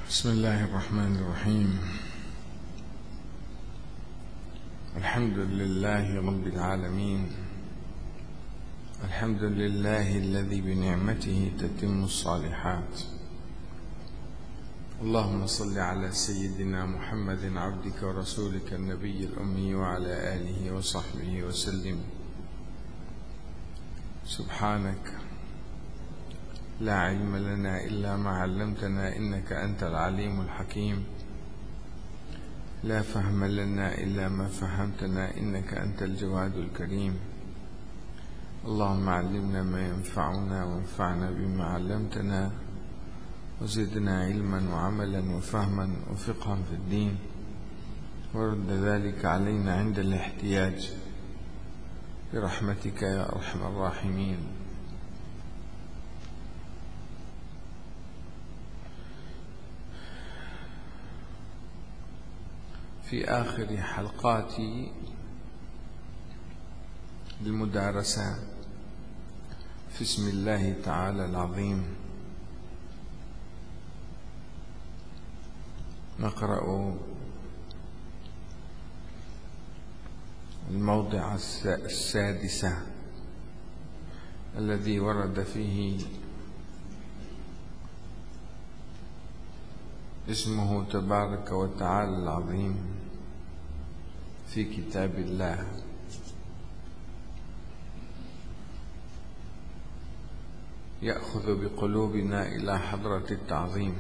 بسم الله الرحمن الرحيم. الحمد لله رب العالمين. الحمد لله الذي بنعمته تتم الصالحات. اللهم صل على سيدنا محمد عبدك ورسولك النبي الأمي وعلى آله وصحبه وسلم. سبحانك لا علم لنا إلا ما علمتنا إنك أنت العليم الحكيم. لا فهم لنا إلا ما فهمتنا إنك أنت الجواد الكريم. اللهم علمنا ما ينفعنا وانفعنا بما علمتنا وزدنا علما وعملا وفهما وفقها في الدين، ورد ذلك علينا عند الاحتياج برحمتك يا أرحم الراحمين. في آخر حلقات المدارسة في اسم الله تعالى العظيم نقرأ الموضع السادس الذي ورد فيه اسمه تبارك وتعالى العظيم في كتاب الله. يأخذ بقلوبنا إلى حضرة التعظيم،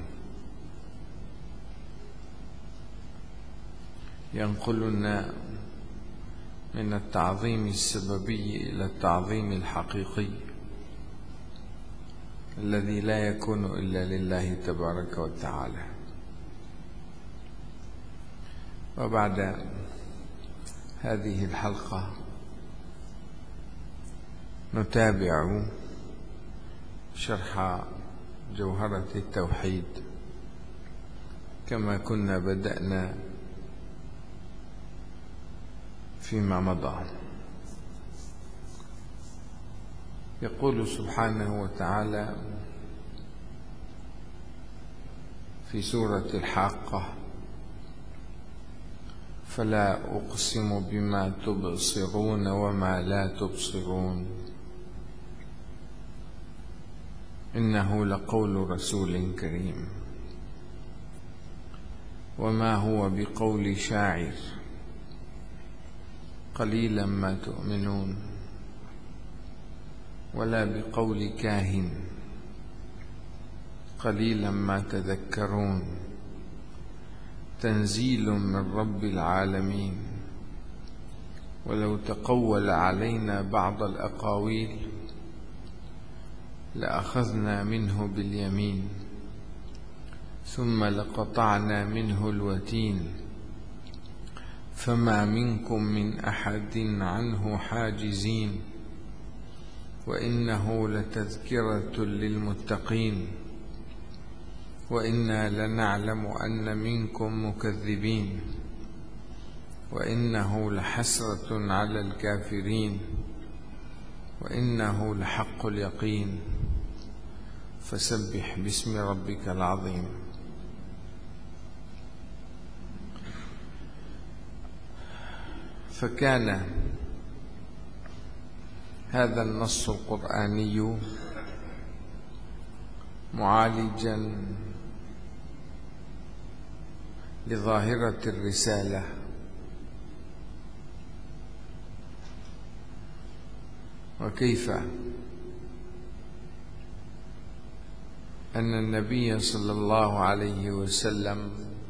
ينقلنا من التعظيم السببي إلى التعظيم الحقيقي الذي لا يكون إلا لله تبارك وتعالى. وبعد هذه الحلقة نتابع شرح جوهرة التوحيد كما كنا بدأنا فيما مضى. يقول سبحانه وتعالى في سورة الحاقة: فلا أقسم بما تبصرون وما لا تبصرون إنه لقول رسول كريم وما هو بقول شاعر قليلا ما تؤمنون ولا بقول كاهن قليلا ما تذكرون تنزيل من رب العالمين ولو تقول علينا بعض الأقاويل لأخذنا منه باليمين ثم لقطعنا منه الوتين فما منكم من أحد عنه حاجزين وإنه لتذكرة للمتقين وإنا لنعلم أن منكم مكذبين وإنه لحسرة على الكافرين وإنه لحق اليقين فسبح باسم ربك العظيم. فكان هذا النص القرآني معالجا لظاهرة الرسالة وكيف أن النبي صلى الله عليه وسلم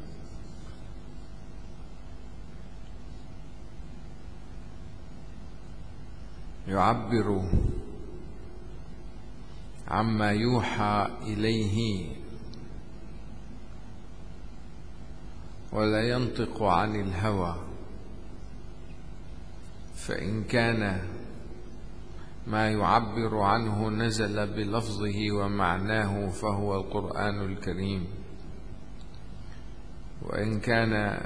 يعبر عما يوحى إليه ولا ينطق عن الهوى، فإن كان ما يعبر عنه نزل بلفظه ومعناه فهو القرآن الكريم، وإن كان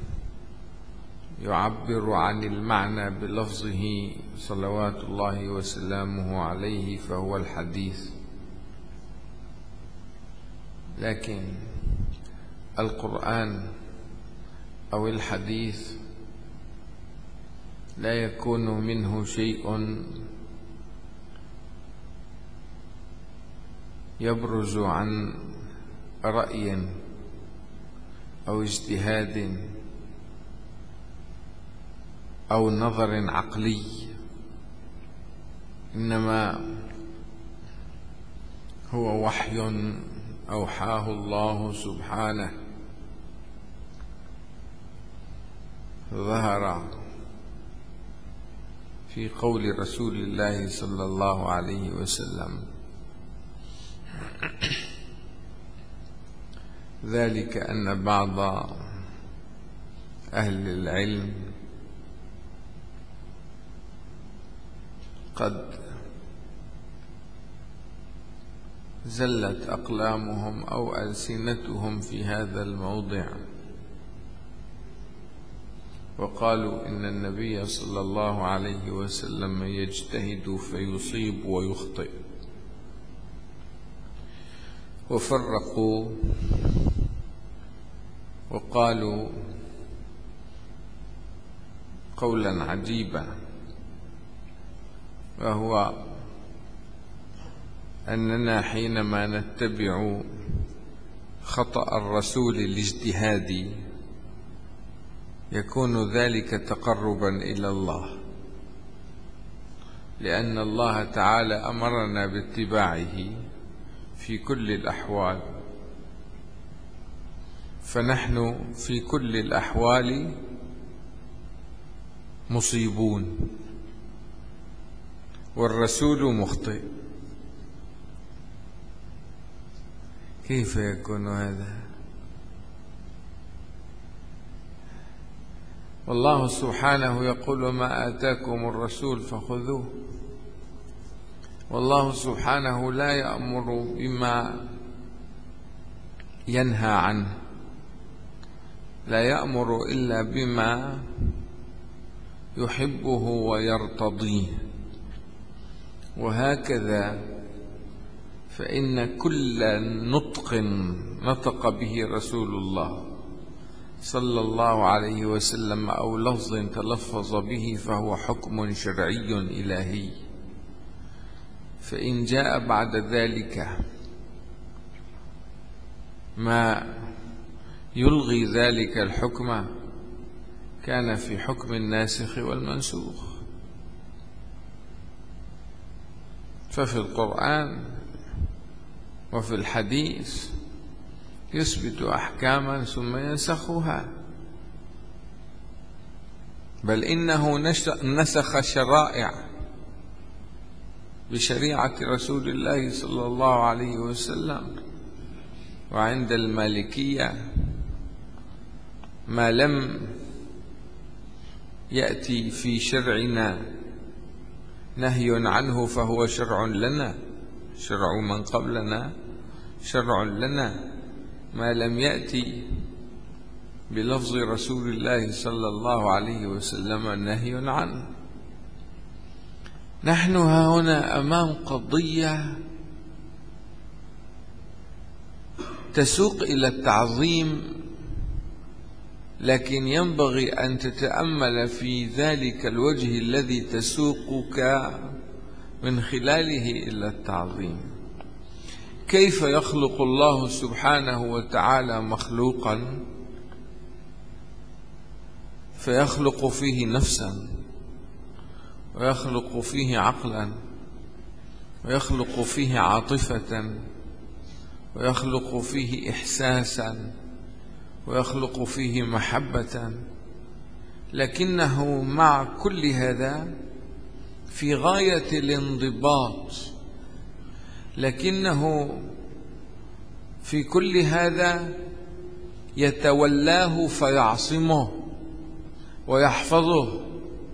يعبر عن المعنى بلفظه صلوات الله وسلامه عليه فهو الحديث. لكن القرآن أو الحديث لا يكون منه شيء يبرز عن رأي أو اجتهاد أو نظر عقلي، إنما هو وحي أوحاه الله سبحانه، ظهر في قول رسول الله صلى الله عليه وسلم: ذلك أن بعض أهل العلم قد زلت أقلامهم أو ألسنتهم في هذا الموضع، وقالوا إن النبي صلى الله عليه وسلم يجتهد فيصيب ويخطئ، وفرقوا وقالوا قولا عجيبا، وهو أننا حينما نتبع خطأ الرسول الاجتهادي يكون ذلك تقربا إلى الله، لأن الله تعالى أمرنا باتباعه في كل الأحوال، فنحن في كل الأحوال مصيبون والرسول مخطئ. كيف يكون هذا؟ والله سبحانه يقول: ما آتاكم الرسول فخذوه. والله سبحانه لا يأمر بما ينهى عنه، لا يأمر إلا بما يحبه ويرتضيه، وهكذا فإن كل نطق نطق به رسول الله صلى الله عليه وسلم أو لفظ تلفظ به فهو حكم شرعي إلهي، فإن جاء بعد ذلك ما يلغي ذلك الحكم كان في حكم الناسخ والمنسوخ. ففي القرآن وفي الحديث يثبت أحكاما ثم ينسخها، بل إنه نسخ شرائع بشريعة رسول الله صلى الله عليه وسلم. وعند المالكية ما لم يأتي في شرعنا نهي عنه فهو شرع لنا، شرع من قبلنا شرع لنا، ما لم يأتي بلفظ رسول الله صلى الله عليه وسلم نهي عنه. نحن هنا أمام قضية تسوق إلى التعظيم، لكن ينبغي أن تتأمل في ذلك الوجه الذي تسوقك من خلاله إلى التعظيم. كيف يخلق الله سبحانه وتعالى مخلوقا فيخلق فيه نفسا، ويخلق فيه عقلا، ويخلق فيه عاطفة، ويخلق فيه إحساسا، ويخلق فيه محبة، لكنه مع كل هذا في غاية الانضباط، لكنه في كل هذا يتولاه فيعصمه ويحفظه.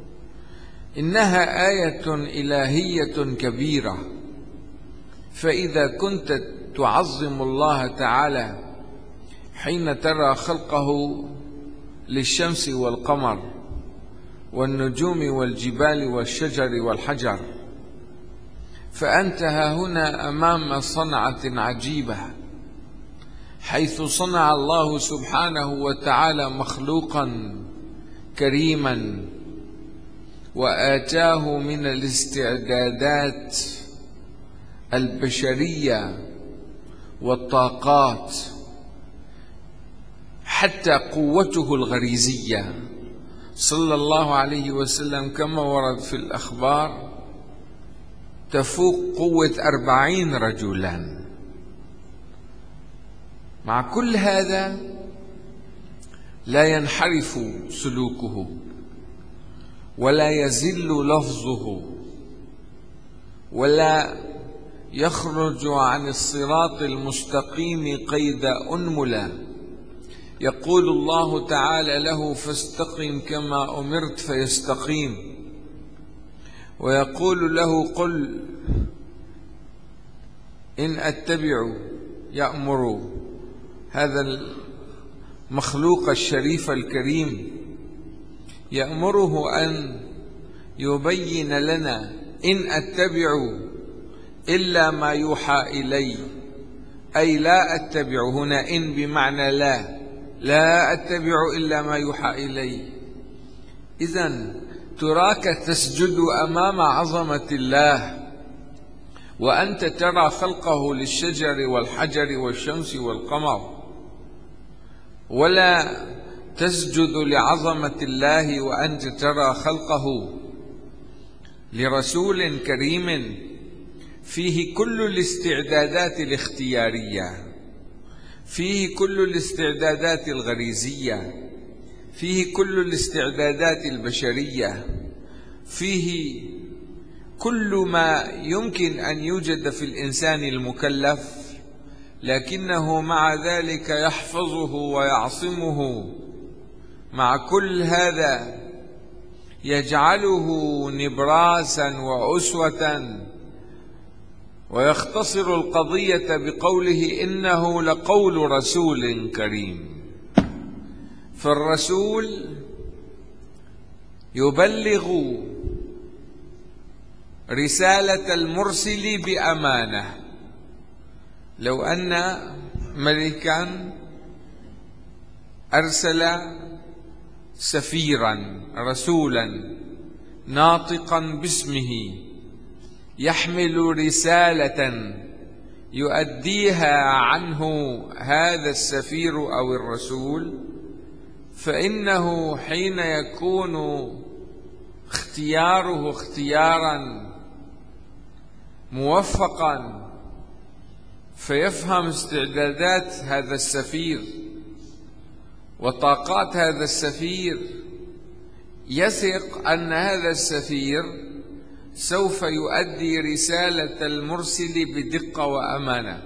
إنها آية إلهية كبيرة، فإذا كنت تعظم الله تعالى حين ترى خلقه للشمس والقمر والنجوم والجبال والشجر والحجر، فأنت هنا أمام صنعة عجيبة. حيث صنع الله سبحانه وتعالى مخلوقا كريما وآتاه من الاستعدادات البشرية والطاقات حتى قوته الغريزية صلى الله عليه وسلم كما ورد في الأخبار تفوق قوة 40 رجلا. مع كل هذا لا ينحرف سلوكه ولا يزل لفظه ولا يخرج عن الصراط المستقيم قيد أنملة. يقول الله تعالى له: فاستقم كما أمرت فيستقيم. ويقول له: قل إن أتبع، يأمر هذا المخلوق الشريف الكريم، يأمره أن يبين لنا: إن أتبع إلا ما يوحى إلي، أي لا أتبع، هنا إن بمعنى لا أتبع إلا ما يوحى إلي. إذن تراك تسجد أمام عظمة الله وأنت ترى خلقه للشجر والحجر والشمس والقمر، ولا تسجد لعظمة الله وأنت ترى خلقه لرسول كريم فيه كل الاستعدادات الاختيارية، فيه كل الاستعدادات الغريزية، فيه كل الاستعدادات البشرية، فيه كل ما يمكن أن يوجد في الإنسان المكلف، لكنه مع ذلك يحفظه ويعصمه. مع كل هذا يجعله نبراسا وأسوة، ويختصر القضية بقوله: إنه لقول رسول كريم. فالرسول يبلغ رسالة المرسل بأمانة. لو أن ملكا أرسل سفيرا رسولا ناطقا باسمه يحمل رسالة يؤديها عنه هذا السفير أو الرسول، فإنه حين يكون اختياره اختيارا موفقا فيفهم استعدادات هذا السفير وطاقات هذا السفير، يثق أن هذا السفير سوف يؤدي رسالة المرسل بدقة وأمانة،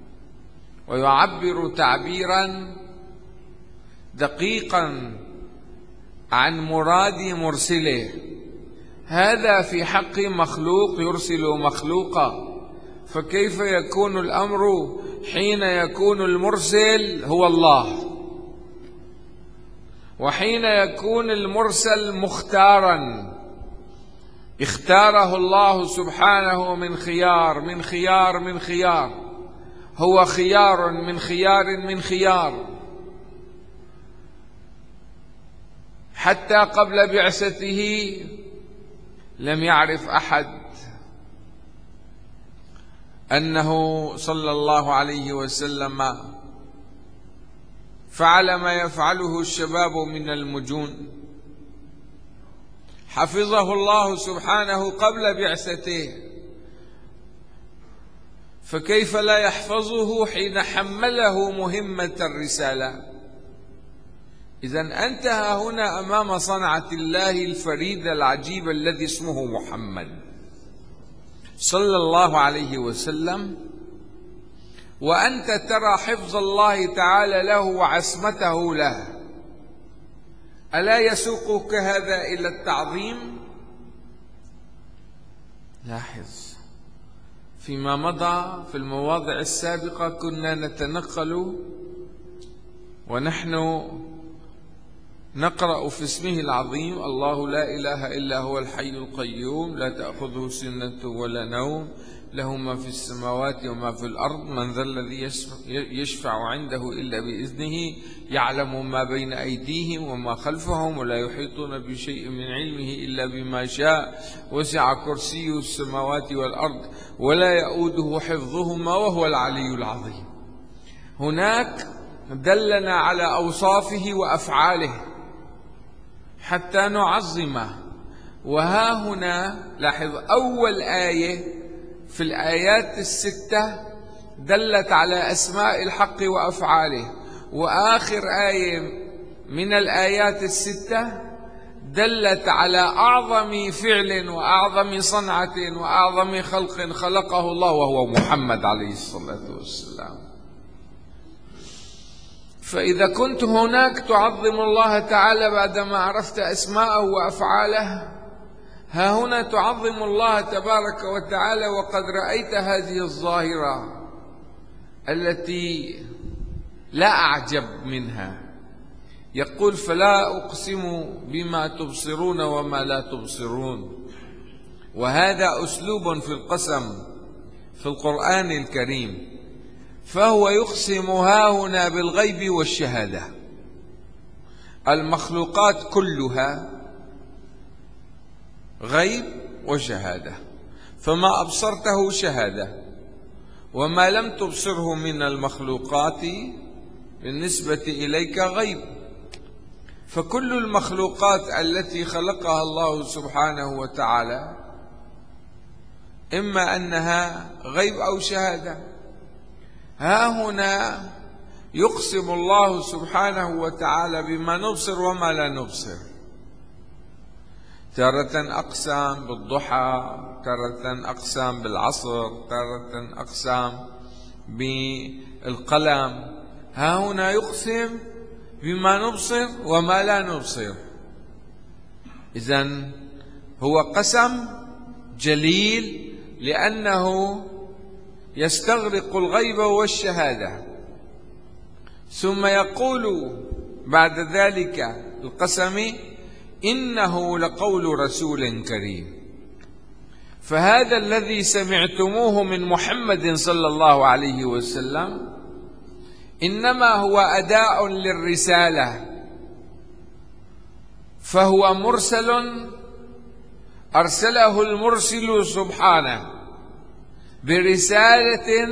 ويعبر تعبيرا دقيقا عن مراد مرسله. هذا في حق مخلوق يرسل مخلوقا، فكيف يكون الأمر حين يكون المرسل هو الله، وحين يكون المرسل مختارا اختاره الله سبحانه من خيار من خيار من خيار، هو خيار من خيار من خيار، حتى قبل بعثته لم يعرف أحد أنه صلى الله عليه وسلم فعل ما يفعله الشباب من المجون. حفظه الله سبحانه قبل بعثته، فكيف لا يحفظه حين حمله مهمة الرسالة؟ إذن أنت هنا أمام صنعة الله الفريد العجيب الذي اسمه محمد صلى الله عليه وسلم، وأنت ترى حفظ الله تعالى له وعصمته له. ألا يسوقك هذا إلى التعظيم؟ لاحظ فيما مضى في المواضع السابقة كنا نتنقل ونحن نقرأ في اسمه العظيم: الله لا إله إلا هو الحي القيوم لا تأخذه سنة ولا نوم له ما في السماوات وما في الأرض من ذا الذي يشفع عنده إلا بإذنه يعلم ما بين أيديهم وما خلفهم ولا يحيطون بشيء من علمه إلا بما شاء وسع كرسيه السماوات والأرض ولا يؤوده حفظهما وهو العلي العظيم. هناك دلنا على أوصافه وأفعاله حتى نعظمه. وها هنا لاحظ أول آية في الآيات الستة دلت على أسماء الحق وأفعاله، وآخر آية من الآيات الستة دلت على أعظم فعل وأعظم صنعة وأعظم خلق خلقه الله وهو محمد عليه الصلاة والسلام. فإذا كنت هناك تعظم الله تعالى بعدما عرفت أسماءه وأفعاله، ها هنا تعظم الله تبارك وتعالى وقد رأيت هذه الظاهرة التي لا أعجب منها. يقول: فلا أقسم بما تبصرون وما لا تبصرون. وهذا أسلوب في القسم في القرآن الكريم، فهو يقسم هاهنا بالغيب والشهادة. المخلوقات كلها غيب وشهادة، فما أبصرته شهادة وما لم تبصره من المخلوقات بالنسبة إليك غيب. فكل المخلوقات التي خلقها الله سبحانه وتعالى إما أنها غيب أو شهادة. ها هنا يقسم الله سبحانه وتعالى بما نبصر وما لا نبصر. تارة أقسام بالضحى، تارة أقسام بالعصر، تارة أقسام بالقلم. ها هنا يقسم بما نبصر وما لا نبصر. إذن هو قسم جليل لأنه يستغرق الغيب والشهادة. ثم يقول بعد ذلك القسم: إنه لقول رسول كريم. فهذا الذي سمعتموه من محمد صلى الله عليه وسلم إنما هو أداء للرسالة، فهو مرسل أرسله المرسل سبحانه برسالة،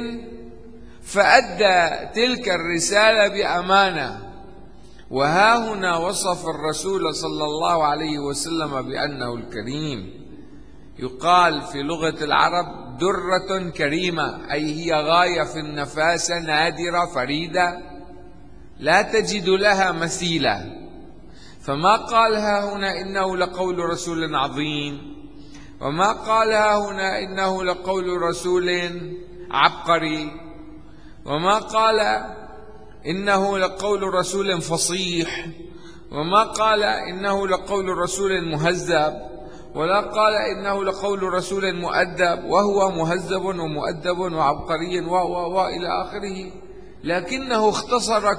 فأدى تلك الرسالة بأمانة. وها هنا وصف الرسول صلى الله عليه وسلم بأنه الكريم. يقال في لغة العرب: درة كريمة، أي هي غاية في النفاسة، نادرة فريدة لا تجد لها مثيلا. فما قالها هنا إنه لقول رسول عظيم، وما قالها هنا إنه لقول رسول عبقري، وما قال إنه لقول رسول فصيح، وما قال إنه لقول رسول مهذب، ولا قال إنه لقول رسول مؤدب، وهو مهذب ومؤدب وعبقري وإلى آخره. لكنه اختصر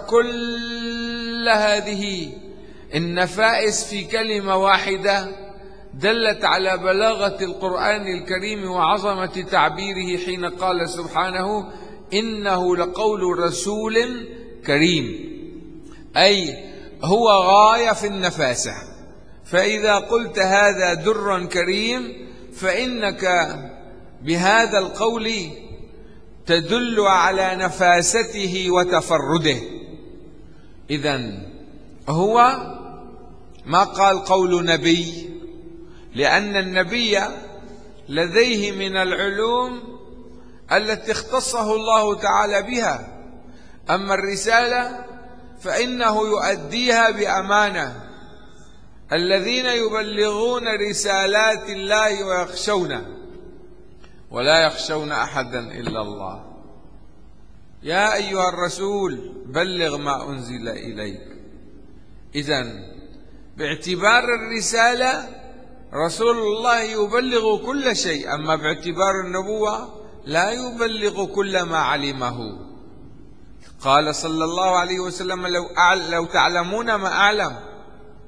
كل هذه النفائس في كلمة واحدة دلت على بلاغة القرآن الكريم وعظمة تعبيره حين قال سبحانه: إنه لقول رسول كريم، أي هو غاية في النفاسة. فإذا قلت هذا در كريم فإنك بهذا القول تدل على نفاسته وتفرده. إذن هو ما قال قول نبي، لأن النبي لديه من العلوم التي اختصه الله تعالى بها، أما الرسالة فإنه يؤديها بأمانة. الذين يبلغون رسالات الله ويخشونه ولا يخشون أحدا إلا الله. يا أيها الرسول بلغ ما أنزل إليك. إذن باعتبار الرسالة رسول الله يبلغ كل شيء، أما باعتبار النبوة لا يبلغ كل ما علمه. قال صلى الله عليه وسلم: لو تعلمون ما أعلم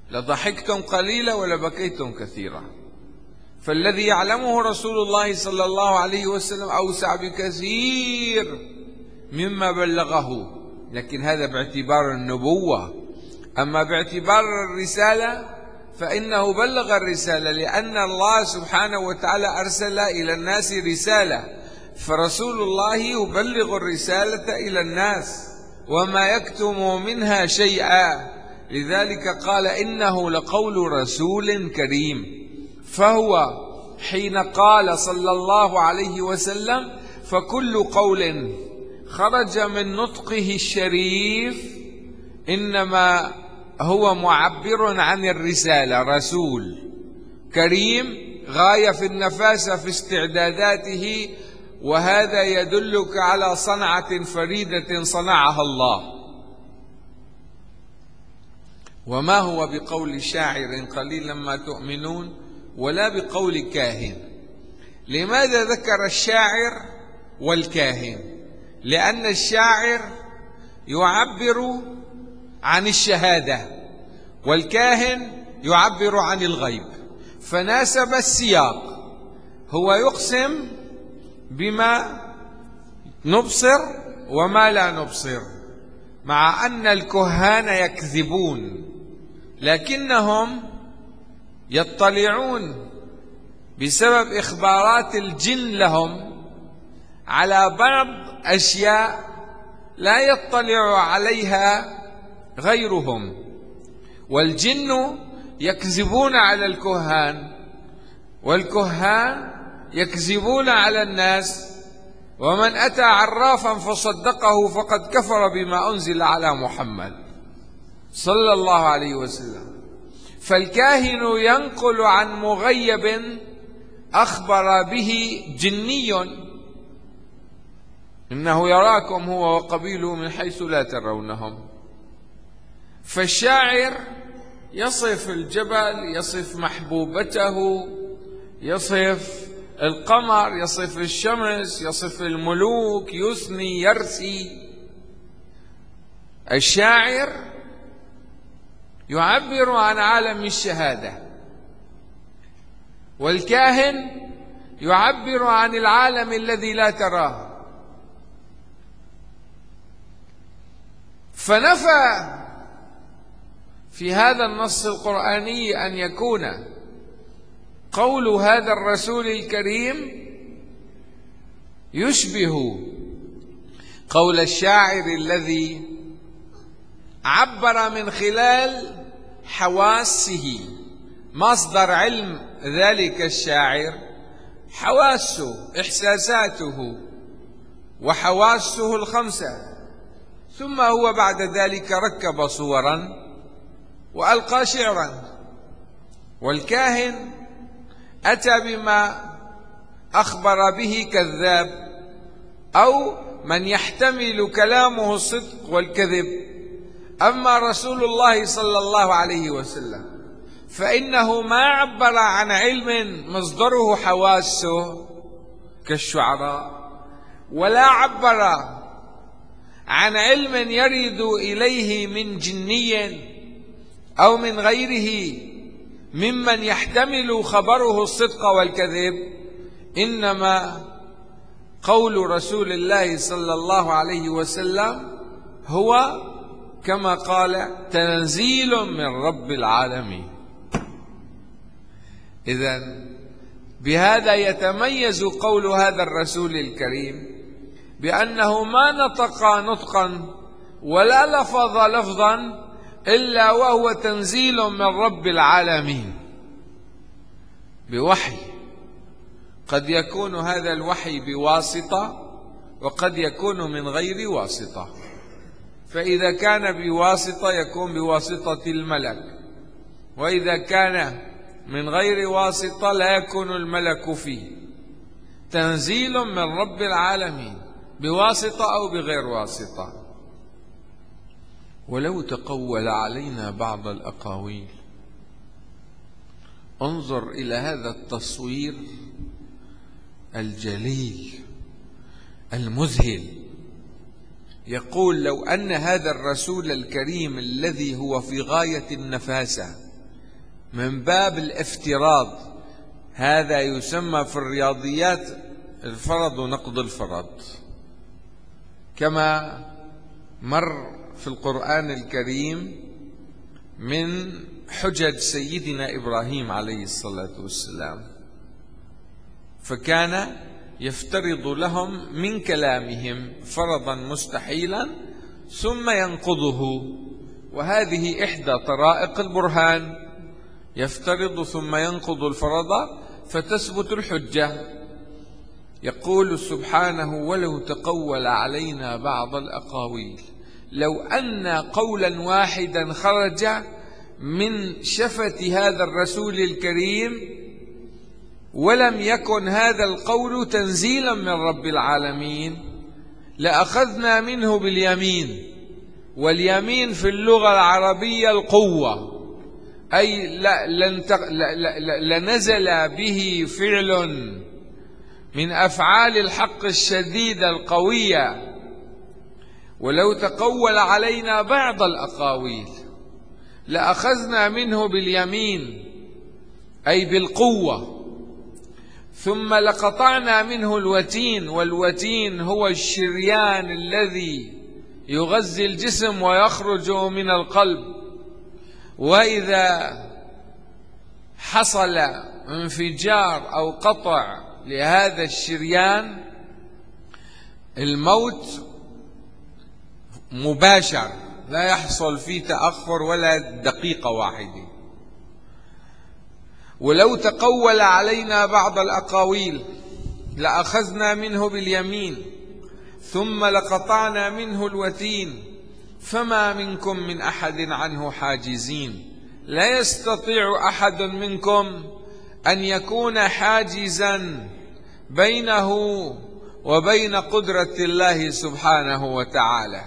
لضحكتم قليلا ولبكيتم كثيرا. فالذي يعلمه رسول الله صلى الله عليه وسلم أوسع بكثير مما بلغه، لكن هذا باعتبار النبوة. أما باعتبار الرسالة فإنه بلغ الرسالة، لأن الله سبحانه وتعالى أرسل إلى الناس رسالة، فرسول الله يبلغ الرسالة إلى الناس وما يكتم منها شيئا. لذلك قال إنه لقول رسول كريم. فهو حين قال صلى الله عليه وسلم فكل قول خرج من نطقه الشريف إنما هو معبر عن الرسالة. رسول كريم غاية في النفاسة في استعداداته، وهذا يدلك على صنعة فريدة صنعها الله. وما هو بقول شاعر قليلا ما تؤمنون ولا بقول كاهن. لماذا ذكر الشاعر والكاهن؟ لأن الشاعر يعبر عن الشهادة والكاهن يعبر عن الغيب، فناسب السياق. هو يقسم بما نبصر وما لا نبصر، مع أن الكهان يكذبون لكنهم يطلعون بسبب إخبارات الجن لهم على بعض أشياء لا يطلع عليها غيرهم. والجن يكذبون على الكهان، والكهان يكذبون على الناس، ومن أتى عرافا فصدقه فقد كفر بما أنزل على محمد صلى الله عليه وسلم. فالكاهن ينقل عن مغيب أخبر به جني إنه يراكم هو وقبيله من حيث لا ترونهم. فالشاعر يصف الجبل، يصف محبوبته، يصف القمر، يصف الشمس، يصف الملوك، يثني يرثي. الشاعر يعبر عن عالم الشهادة، والكاهن يعبر عن العالم الذي لا تراه. فنفى في هذا النص القرآني أن يكون قول هذا الرسول الكريم يشبه قول الشاعر الذي عبر من خلال حواسه. مصدر علم ذلك الشاعر حواسه، إحساساته وحواسه الخمسة، ثم هو بعد ذلك ركب صورا وألقى شعرا. والكاهن أتى بما أخبر به كذاب أو من يحتمل كلامه الصدق والكذب. أما رسول الله صلى الله عليه وسلم فإنه ما عبر عن علم مصدره حواسه كالشعراء، ولا عبر عن علم يرد إليه من جني أو من غيره ممن يحتمل خبره الصدق والكذب. إنما قول رسول الله صلى الله عليه وسلم هو كما قال تنزيل من رب العالمين. إذن بهذا يتميز قول هذا الرسول الكريم بأنه ما نطق نطقا ولا لفظ لفظا إلا وهو تنزيل من رب العالمين بوحي. قد يكون هذا الوحي بواسطة وقد يكون من غير واسطة، فإذا كان بواسطة يكون بواسطة الملك، وإذا كان من غير واسطة لا يكون الملك فيه. تنزيل من رب العالمين بواسطة أو بغير واسطة. ولو تقول علينا بعض الأقاويل، انظر إلى هذا التصوير الجليل المذهل. يقول لو أن هذا الرسول الكريم الذي هو في غاية النفاسة من باب الافتراض. هذا يسمى في الرياضيات الفرض ونقض الفرض، كما مر في القرآن الكريم من حجج سيدنا إبراهيم عليه الصلاة والسلام، فكان يفترض لهم من كلامهم فرضا مستحيلا ثم ينقضه، وهذه إحدى طرائق البرهان، يفترض ثم ينقض الفرض فتثبت الحجة. يقول سبحانه: ولو تقول علينا بعض الأقاويل، لو أن قولا واحدا خرج من شفة هذا الرسول الكريم ولم يكن هذا القول تنزيلا من رب العالمين لأخذنا منه باليمين. واليمين في اللغة العربية القوة، أي لنزل به فعل من أفعال الحق الشديدة القوية. ولو تقول علينا بعض الأقاويل لأخذنا منه باليمين أي بالقوة، ثم لقطعنا منه الوتين. والوتين هو الشريان الذي يغذي الجسم ويخرج من القلب، وإذا حصل انفجار أو قطع لهذا الشريان الموت مباشر، لا يحصل فيه تأخر ولا دقيقة واحدة. ولو تقول علينا بعض الأقاويل لأخذنا منه باليمين ثم لقطعنا منه الوتين فما منكم من أحد عنه حاجزين. لا يستطيع أحد منكم أن يكون حاجزا بينه وبين قدرة الله سبحانه وتعالى.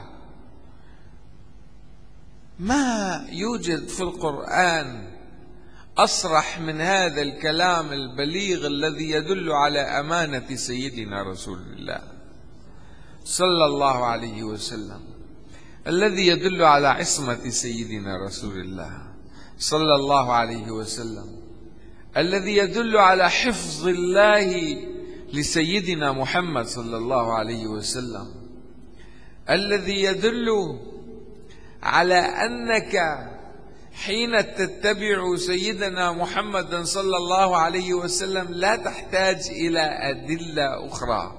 ما يوجد في القرآن أصرح من هذا الكلام البليغ الذي يدل على أمانة سيدنا رسول الله صلى الله عليه وسلم، الذي يدل على عصمة سيدنا رسول الله صلى الله عليه وسلم، الذي يدل على حفظ الله لسيدنا محمد صلى الله عليه وسلم، الذي يدل على أنك حين تتبع سيدنا محمد صلى الله عليه وسلم لا تحتاج إلى أدلة أخرى.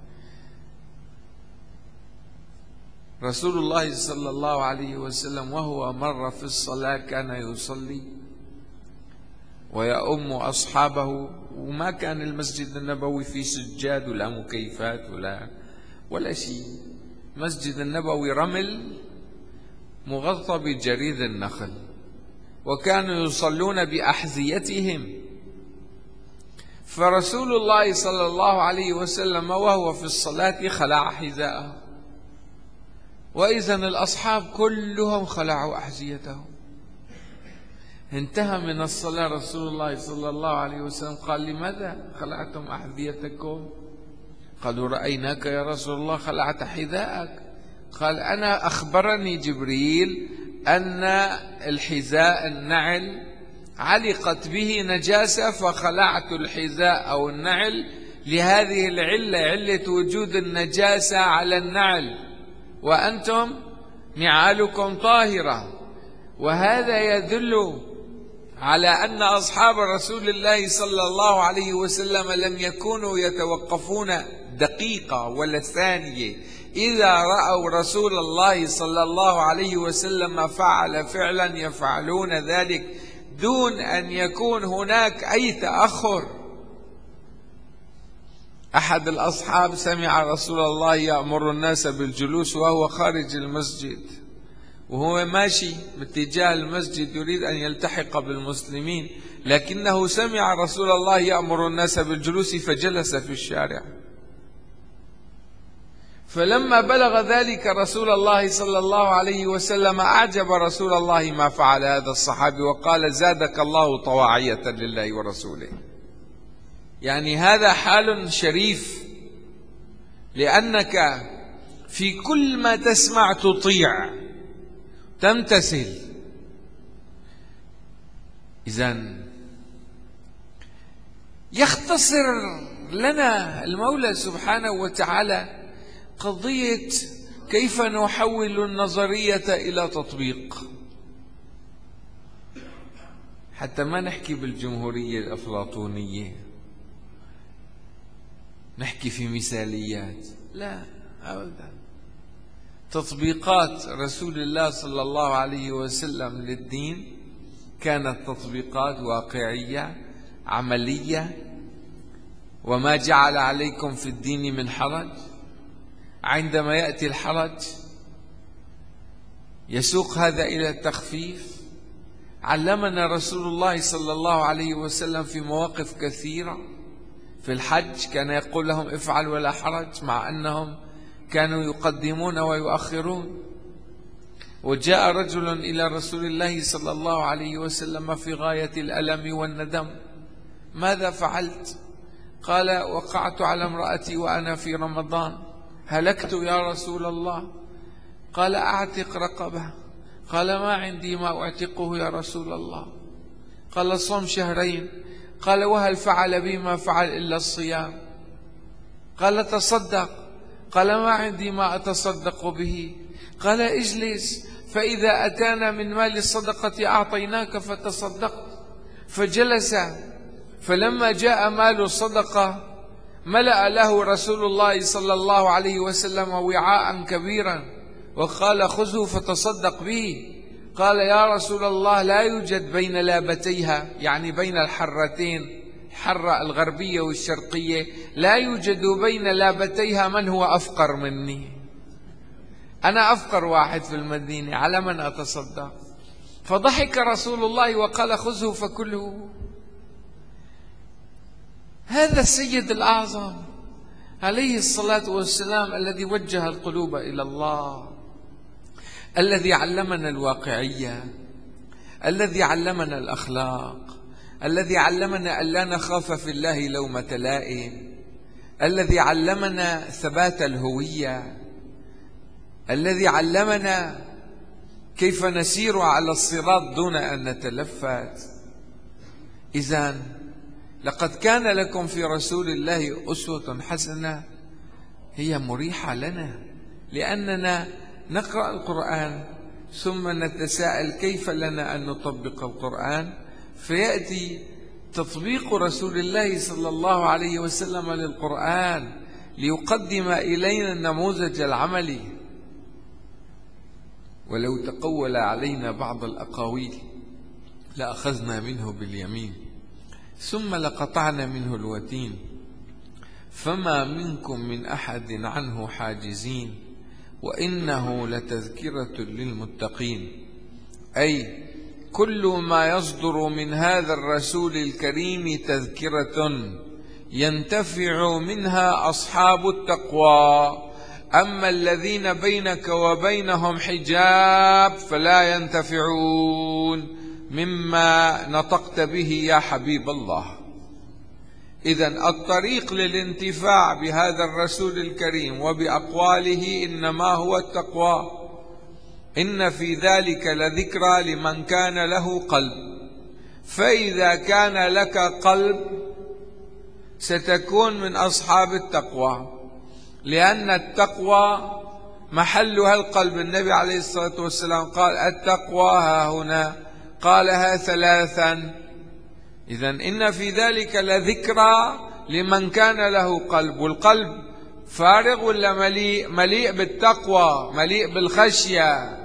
رسول الله صلى الله عليه وسلم وهو مر في الصلاة كان يصلي ويؤم أصحابه، وما كان المسجد النبوي فيه سجاد ولا مكيفات ولا شيء. مسجد النبوي رمل مغطى بجريد النخل، وكانوا يصلون بأحذيتهم. فرسول الله صلى الله عليه وسلم وهو في الصلاة خلع حذاءه، وإذا الأصحاب كلهم خلعوا أحذيتهم. انتهى من الصلاة رسول الله صلى الله عليه وسلم قال: لماذا خلعتم أحذيتكم؟ قالوا: رأيناك يا رسول الله خلعت حذاءك. قال: أنا أخبرني جبريل أن الحذاء النعل علقت به نجاسة فخلعت الحذاء أو النعل لهذه العلة، علة وجود النجاسة على النعل، وأنتم نعالكم طاهرة. وهذا يدل على أن أصحاب رسول الله صلى الله عليه وسلم لم يكونوا يتوقفون دقيقة ولا ثانية إذا رأوا رسول الله صلى الله عليه وسلم فعل فعلا يفعلون ذلك دون أن يكون هناك أي تأخر. أحد الأصحاب سمع رسول الله يأمر الناس بالجلوس وهو خارج المسجد، وهو ماشي باتجاه المسجد يريد أن يلتحق بالمسلمين، لكنه سمع رسول الله يأمر الناس بالجلوس فجلس في الشارع. فلما بلغ ذلك رسول الله صلى الله عليه وسلم أعجب رسول الله ما فعل هذا الصحابي، وقال: زادك الله طواعية لله ورسوله. يعني هذا حال شريف، لأنك في كل ما تسمع تطيع تمتثل. إذن يختصر لنا المولى سبحانه وتعالى قضية كيف نحول النظرية إلى تطبيق، حتى ما نحكي بالجمهورية الأفلاطونية، نحكي في مثاليات، لا أبدا. تطبيقات رسول الله صلى الله عليه وسلم للدين كانت تطبيقات واقعية عملية. وما جعل عليكم في الدين من حرج. عندما يأتي الحرج يسوق هذا إلى التخفيف. علمنا رسول الله صلى الله عليه وسلم في مواقف كثيرة. في الحج كان يقول لهم افعل ولا حرج، مع أنهم كانوا يقدمون ويؤخرون. وجاء رجل إلى رسول الله صلى الله عليه وسلم في غاية الألم والندم: ماذا فعلت؟ قال: وقعت على امرأتي وأنا في رمضان، هلكت يا رسول الله. قال: أعتق رقبة. قال: ما عندي ما أعتقه يا رسول الله. قال: صم شهرين. قال: وهل فعل بي ما فعل إلا الصيام؟ قال: تصدق. قال: ما عندي ما أتصدق به. قال: اجلس، فإذا أتانا من مال الصدقة أعطيناك فتصدقت. فجلس، فلما جاء مال الصدقة ملأ له رسول الله صلى الله عليه وسلم وعاء كبيرا وقال: خذه فتصدق به. قال: يا رسول الله، لا يوجد بين لابتيها، يعني بين الحرتين، الحرة الغربية والشرقية، لا يوجد بين لابتيها من هو أفقر مني. أنا أفقر واحد في المدينة، على من أتصدق؟ فضحك رسول الله وقال: خذه فكله. هذا السيد الأعظم عليه الصلاة والسلام الذي وجه القلوب إلى الله، الذي علمنا الواقعية، الذي علمنا الأخلاق، الذي علمنا ألا نخاف في الله لومة لائم، الذي علمنا ثبات الهوية، الذي علمنا كيف نسير على الصراط دون أن نتلفت. إذن لقد كان لكم في رسول الله أسوة حسنة، هي مريحة لنا لأننا نقرأ القرآن ثم نتساءل كيف لنا أن نطبق القرآن، فيأتي تطبيق رسول الله صلى الله عليه وسلم للقرآن ليقدم إلينا النموذج العملي. ولو تقول علينا بعض الأقاويل لأخذنا منه باليمين ثم لقطعنا منه الوتين، فما منكم من أحد عنه حاجزين وإنه لتذكرة للمتقين. أي كل ما يصدر من هذا الرسول الكريم تذكرة ينتفع منها أصحاب التقوى، أما الذين بينك وبينهم حجاب فلا ينتفعون مما نطقت به يا حبيب الله. إذن الطريق للانتفاع بهذا الرسول الكريم وبأقواله إنما هو التقوى. إن في ذلك لذكرى لمن كان له قلب، فإذا كان لك قلب ستكون من أصحاب التقوى، لأن التقوى محلها القلب. النبي عليه الصلاة والسلام قال: التقوى ها هنا، قالها ثلاثا. إذن إن في ذلك لذكرى لمن كان له قلب. والقلب فارغ ولا مليء؟ مليء بالتقوى، مليء بالخشية.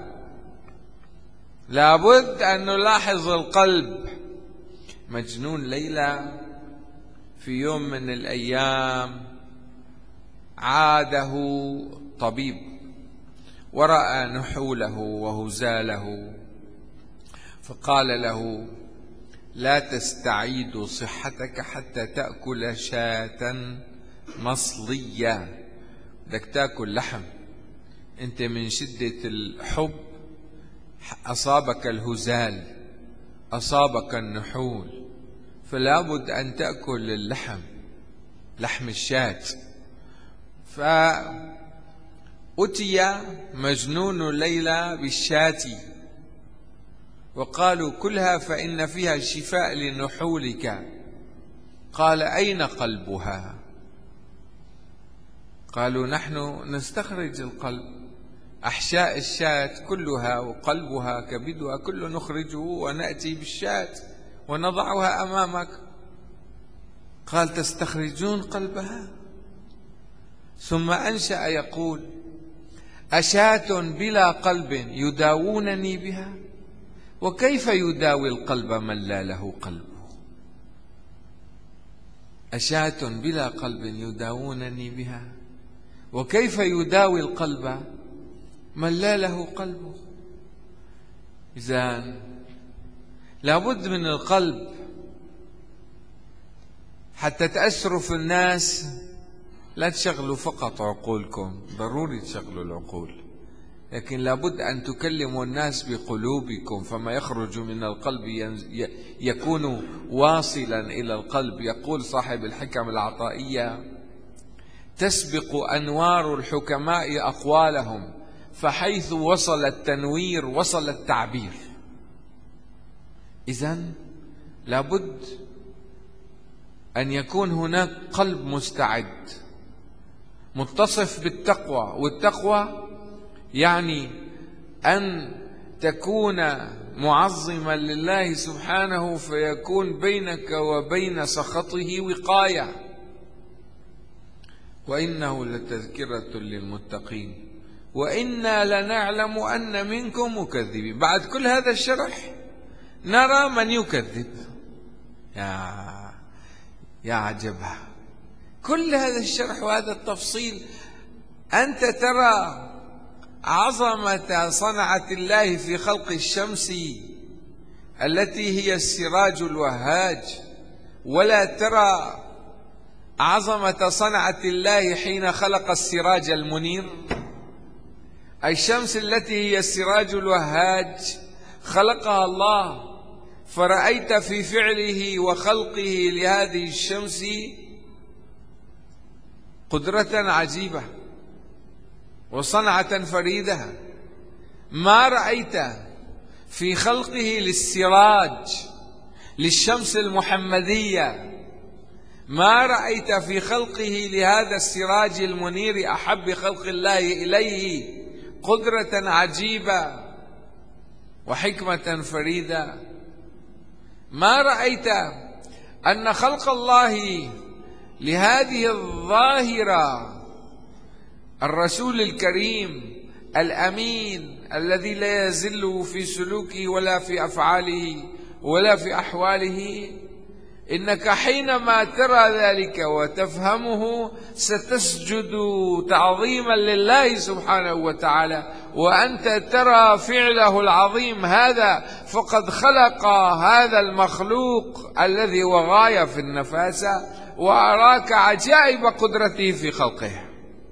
لابد أن نلاحظ القلب. مجنون ليلى في يوم من الأيام عاده طبيب ورأى نحوله وهزاله، فقال له: لا تستعيد صحتك حتى تأكل شاة مصلية. بدك تأكل لحم، أنت من شدة الحب أصابك الهزال، أصابك النحول، فلا بد أن تأكل اللحم، لحم الشاة. فأتي مجنون ليلى بالشاة وقالوا كلها فإن فيها شفاء لنحولك. قال أين قلبها؟ قالوا نحن نستخرج القلب، أحشاء الشاة كلها وقلبها كبدها كله نخرجه ونأتي بالشاة ونضعها أمامك. قال تستخرجون قلبها؟ ثم أنشأ يقول أشاة بلا قلب يداوونني بها؟ وكيف يداوي القلب من لا له قلب؟ أشاة بلا قلب يداوونني بها، وكيف يداوي القلب من لا له قلب؟ إذن لابد من القلب حتى تأثروا في الناس. لا تشغلوا فقط عقولكم، ضروري تشغلوا العقول، لكن لابد أن تكلموا الناس بقلوبكم، فما يخرج من القلب يكون واصلا إلى القلب. يقول صاحب الحكم العطائية تسبق أنوار الحكماء أقوالهم، فحيث وصل التنوير وصل التعبير. إذن لابد أن يكون هناك قلب مستعد متصف بالتقوى، والتقوى يعني أن تكون معظما لله سبحانه، فيكون بينك وبين سخطه وقاية. وإنه لتذكرة للمتقين وإنا لنعلم أن منكم مكذبين. بعد كل هذا الشرح نرى من يكذب. يا عجبها، كل هذا الشرح وهذا التفصيل، أنت ترى عظمة صنعة الله في خلق الشمس التي هي السراج الوهاج، ولا ترى عظمة صنعة الله حين خلق السراج المنير. الشمس التي هي السراج الوهاج خلقها الله، فرأيت في فعله وخلقه لهذه الشمس قدرة عجيبة وصنعة فريدة. ما رأيت في خلقه للسراج للشمس المحمدية، ما رأيت في خلقه لهذا السراج المنير أحب خلق الله إليه قدرة عجيبة وحكمة فريدة. ما رأيت أن خلق الله لهذه الظاهرة الرسول الكريم الأمين الذي لا يزل في سلوكه ولا في أفعاله ولا في أحواله، إنك حينما ترى ذلك وتفهمه ستسجد تعظيما لله سبحانه وتعالى، وأنت ترى فعله العظيم هذا، فقد خلق هذا المخلوق الذي هو غاية في النفاسة، وأراك عجائب قدرته في خلقه.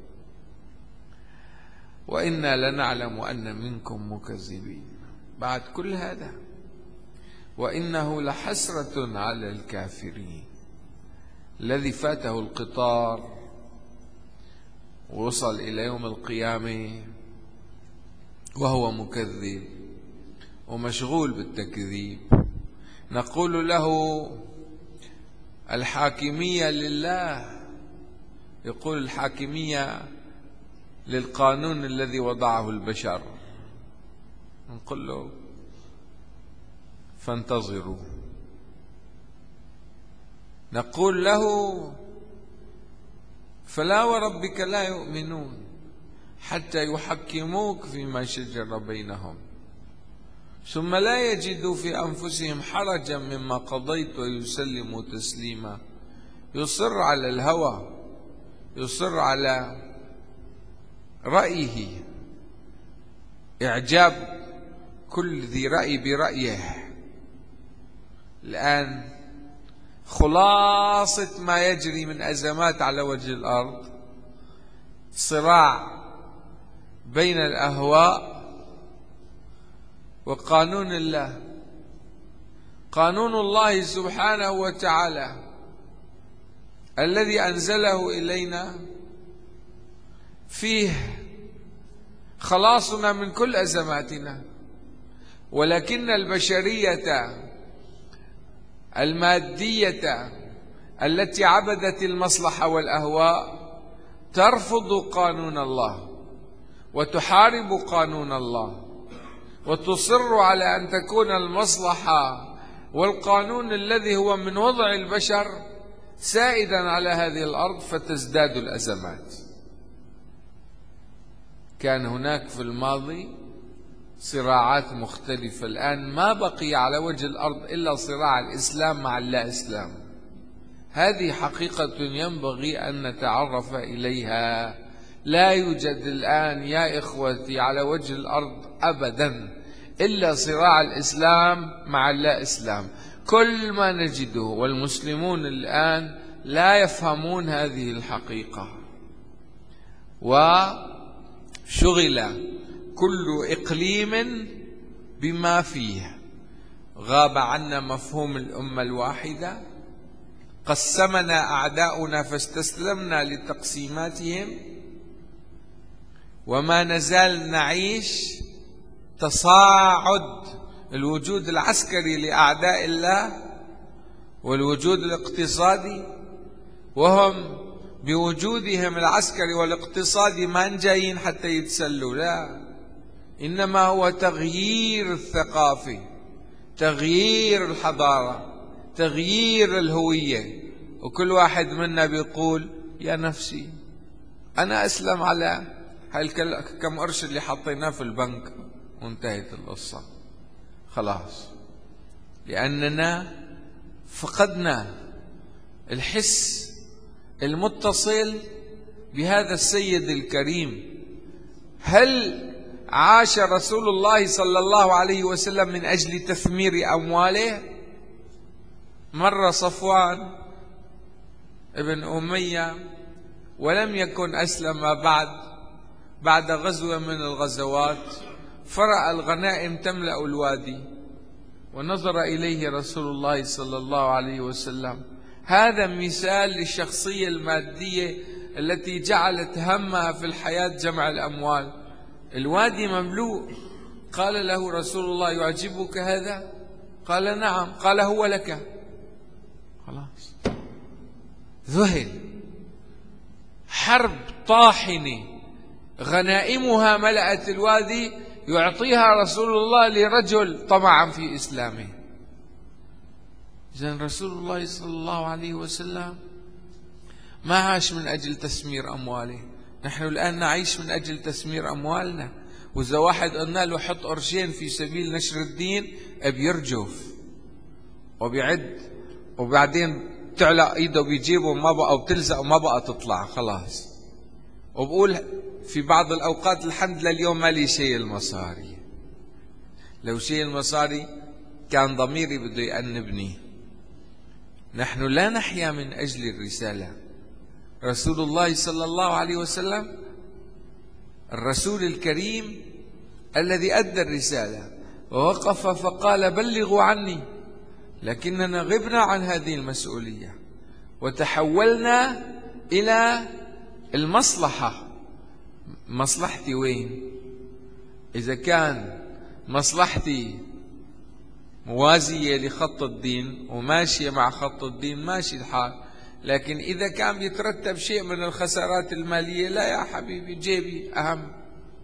وإنا لنعلم أن منكم مكذبين. بعد كل هذا وإنه لحسرة على الكافرين، الذي فاته القطار ووصل إلى يوم القيامة وهو مكذب ومشغول بالتكذيب. نقول له الحاكمية لله، يقول الحاكمية للقانون الذي وضعه البشر. نقول له فانتظروا. نقول له فلا وربك لا يؤمنون حتى يحكموك فيما شجر بينهم ثم لا يجدوا في أنفسهم حرجا مما قضيت ويسلموا تسليما. يصر على الهوى، يصر على رأيه، إعجاب كل ذي رأي برأيه. الآن خلاصة ما يجري من أزمات على وجه الأرض صراع بين الأهواء وقانون الله. قانون الله سبحانه وتعالى الذي أنزله إلينا فيه خلاصنا من كل أزماتنا، ولكن البشرية المادية التي عبدت المصلحة والأهواء ترفض قانون الله وتحارب قانون الله، وتصر على أن تكون المصلحة والقانون الذي هو من وضع البشر سائدا على هذه الأرض، فتزداد الأزمات. كان هناك في الماضي صراعات مختلفة، الآن ما بقي على وجه الأرض إلا صراع الإسلام مع اللا إسلام. هذه حقيقة ينبغي أن نتعرف إليها. لا يوجد الآن يا إخوتي على وجه الأرض أبدا إلا صراع الإسلام مع اللا إسلام. كل ما نجده، والمسلمون الآن لا يفهمون هذه الحقيقة، وشغل كل إقليم بما فيه. غاب عنا مفهوم الأمة الواحدة، قسمنا أعداؤنا فاستسلمنا لتقسيماتهم، وما نزال نعيش تصاعد الوجود العسكري لأعداء الله والوجود الاقتصادي، وهم بوجودهم العسكري والاقتصادي ما جايين حتى يتسلوا، لا، إنما هو تغيير الثقافة، تغيير الحضارة، تغيير الهوية. وكل واحد منا بيقول يا نفسي أنا أسلم على كم قرش اللي حطيناه في البنك وانتهت القصة خلاص، لأننا فقدنا الحس المتصل بهذا السيد الكريم. هل عاش رسول الله صلى الله عليه وسلم من أجل تثمير أمواله؟ مر صفوان ابن أمية ولم يكن أسلم بعد غزوة من الغزوات، فرأى الغنائم تملأ الوادي ونظر إليه رسول الله صلى الله عليه وسلم. هذا مثال للشخصية المادية التي جعلت همها في الحياة جمع الأموال. الوادي مملوء، قال له رسول الله يعجبك هذا؟ قال نعم. قال هو لك. خلاص ذهل. حرب طاحنة غنائمها ملأت الوادي يعطيها رسول الله لرجل طمعا في إسلامه. إذن رسول الله صلى الله عليه وسلم ما عاش من أجل تثمير أمواله. نحن الآن نعيش من أجل تثمير أموالنا، وإذا واحد قلنا له حط قرشين في سبيل نشر الدين بيرجف وبيعد، وبعدين تعلق ايده بيجيبه ما بقى، وبتلزق وما بقى تطلع خلاص، وبقول في بعض الأوقات الحمد لله اليوم ما لي شيء المصاري. لو شيء المصاري كان ضميري بده يأنبني. نحن لا نحيا من أجل الرسالة. رسول الله صلى الله عليه وسلم الرسول الكريم الذي أدى الرسالة ووقف فقال بلغوا عني، لكننا غبنا عن هذه المسؤولية وتحولنا إلى المصلحة. مصلحتي وين؟ إذا كان مصلحتي موازية لخط الدين وماشية مع خط الدين ماشي الحال، لكن إذا كان بيترتب شيء من الخسارات المالية لا يا حبيبي، جيبي أهم.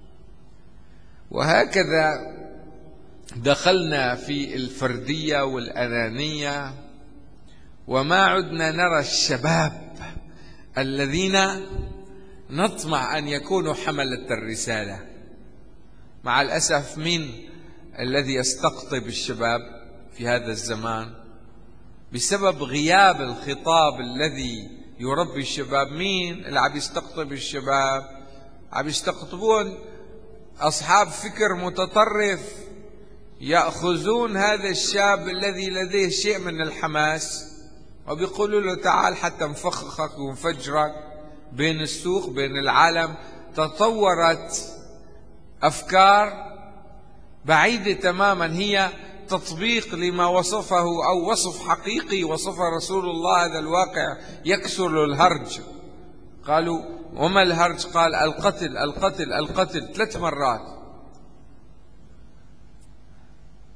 وهكذا دخلنا في الفردية والأنانية، وما عدنا نرى الشباب الذين نطمع أن يكونوا حملة الرسالة. مع الأسف مين الذي يستقطب الشباب في هذا الزمان؟ بسبب غياب الخطاب الذي يربي الشباب. مين اللي عم يستقطب الشباب؟ عم يستقطبون أصحاب فكر متطرف، يأخذون هذا الشاب الذي لديه شيء من الحماس وبيقولوا له تعال حتى نفخخك ونفجرك بين السوق بين العالم. تطورت أفكار بعيدة تماما، هي تطبيق لما وصفه أو وصف حقيقي وصف رسول الله هذا الواقع يكسر الهرج. قالوا وما الهرج؟ قال القتل القتل القتل 3 مرات.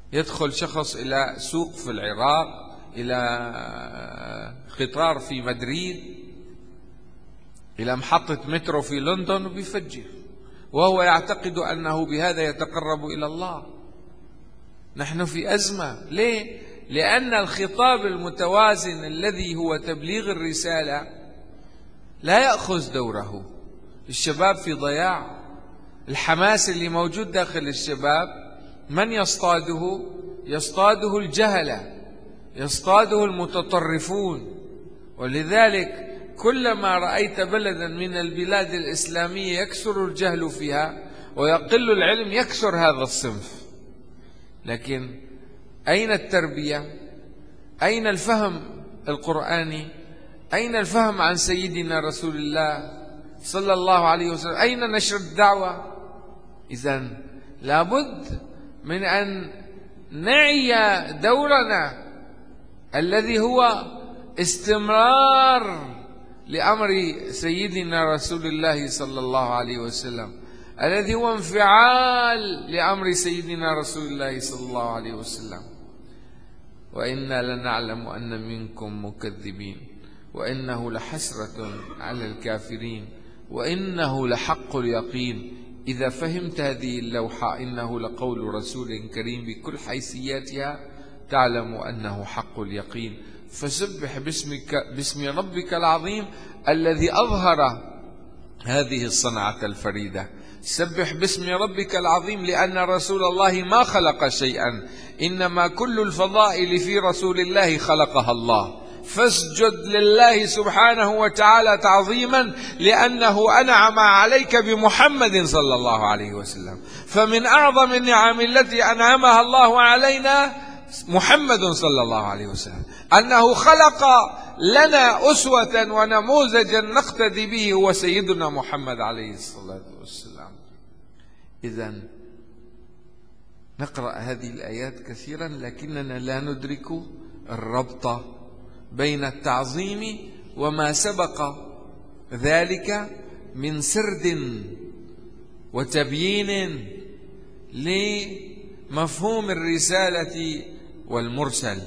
يدخل شخص إلى سوق في العراق، إلى قطار في مدريد، إلى محطة مترو في لندن وبيفجر، وهو يعتقد أنه بهذا يتقرب إلى الله. نحن في أزمة. ليه؟ لأن الخطاب المتوازن الذي هو تبليغ الرسالة لا يأخذ دوره. الشباب في ضياع. الحماس اللي موجود داخل الشباب من يصطاده؟ يصطاده الجهلة، يصطاده المتطرفون. ولذلك كلما رأيت بلدا من البلاد الإسلامية يكثر الجهل فيها ويقل العلم يكثر هذا الصنف. لكن أين التربية؟ أين الفهم القرآني؟ أين الفهم عن سيدنا رسول الله صلى الله عليه وسلم؟ أين نشر الدعوة؟ إذن لابد من أن نعي دورنا الذي هو استمرار لأمر سيدنا رسول الله صلى الله عليه وسلم، الذي هو انفعال لأمر سيدنا رسول الله صلى الله عليه وسلم. وإنا لنعلم أن منكم مكذبين وإنه لحسرة على الكافرين وإنه لحق اليقين. إذا فهمت هذه اللوحة إنه لقول رسول كريم بكل حيثياتها تعلم أنه حق اليقين. فسبح باسم ربك العظيم الذي أظهر هذه الصنعة الفريدة. سبح باسم ربك العظيم لأن رسول الله ما خلق شيئا، إنما كل الفضائل في رسول الله خلقها الله. فاسجد لله سبحانه وتعالى تعظيما لأنه أنعم عليك بمحمد صلى الله عليه وسلم. فمن أعظم النعم التي أنعمها الله علينا محمد صلى الله عليه وسلم، أنه خلق لنا أسوة ونموذجا نقتدي به هو سيدنا محمد عليه الصلاة والسلام. إذن نقرأ هذه الآيات كثيرا لكننا لا ندرك الربط بين التعظيم وما سبق ذلك من سرد وتبيين لمفهوم الرسالة والمرسل.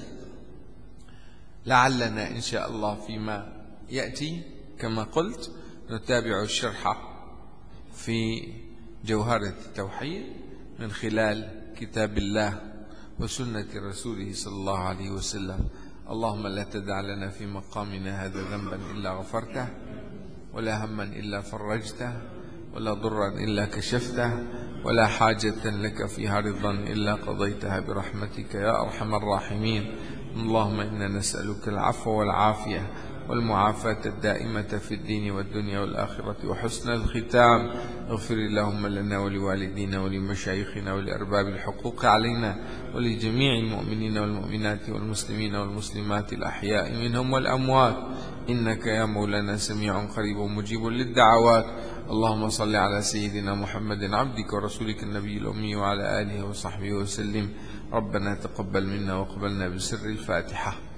لعلنا إن شاء الله فيما يأتي كما قلت نتابع الشرح في جوهرة التوحيد من خلال كتاب الله وسنة رسوله صلى الله عليه وسلم. اللهم لا تدع لنا في مقامنا هذا ذنبا إلا غفرته، ولا هما إلا فرجته، ولا ضرا إلا كشفته، ولا حاجة لك فيها رضا إلا قضيتها برحمتك يا أرحم الراحمين. اللهم إنا نسألك العفو والعافية والمعافاة الدائمة في الدين والدنيا والآخرة وحسن الختام. اغفر اللهم لنا ولوالدينا ولمشايخنا ولأرباب الحقوق علينا ولجميع المؤمنين والمؤمنات والمسلمين والمسلمات الأحياء منهم والأموات، إنك يا مولانا سميع قريب مجيب للدعوات. اللهم صل على سيدنا محمد عبدك ورسولك النبي الأمي وعلى آله وصحبه وسلم. ربنا تقبل منا وقبلنا بسر الفاتحة.